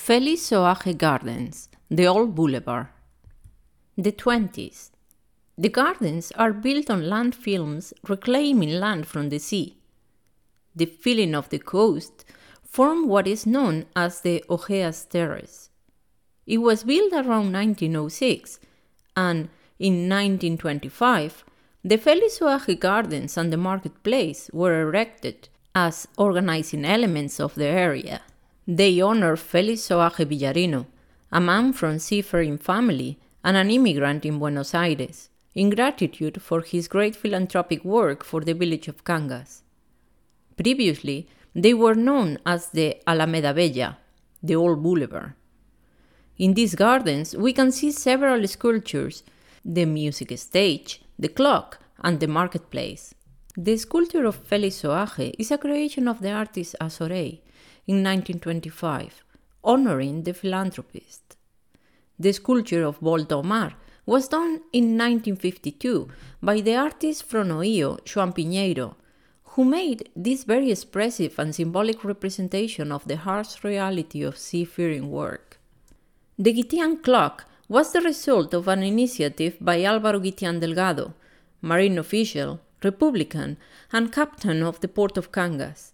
Félix Soaje Gardens, the Old Boulevard. The 20s. The gardens are built on landfills reclaiming land from the sea. The filling of the coast formed what is known as the Ojeas Terrace. It was built around 1906, and in 1925, the Félix Soaje Gardens and the marketplace were erected as organizing elements of the area. They honor Félix Soaje Villarino, a man from seafaring family and an immigrant in Buenos Aires, in gratitude for his great philanthropic work for the village of Cangas. Previously, they were known as the Alameda Bella, the Old Boulevard. In these gardens, we can see several sculptures, the music stage, the clock, and the marketplace. The sculpture of Félix Soaje is a creation of the artist Azorey in 1925, honoring the philanthropist. The sculpture of Volta Omar was done in 1952 by the artist from Ohio, Joan Pinheiro, who made this very expressive and symbolic representation of the harsh reality of seafaring work. The Guitian clock was the result of an initiative by Álvaro Guitian Delgado, marine official, Republican, and captain of the port of Cangas.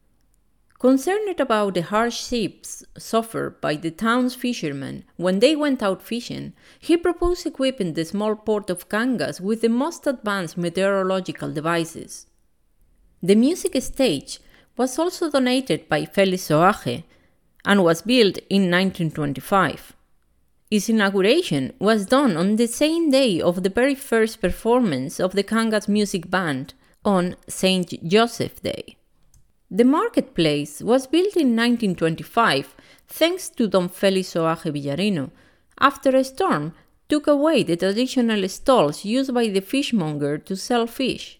Concerned about the hardships suffered by the town's fishermen when they went out fishing, he proposed equipping the small port of Cangas with the most advanced meteorological devices. The music stage was also donated by Félix Soaje and was built in 1925. Its inauguration was done on the same day of the very first performance of the Cangas Music Band on St. Joseph Day. The marketplace was built in 1925 thanks to Don Félix Soaje Villarino, after a storm took away the traditional stalls used by the fishmonger to sell fish.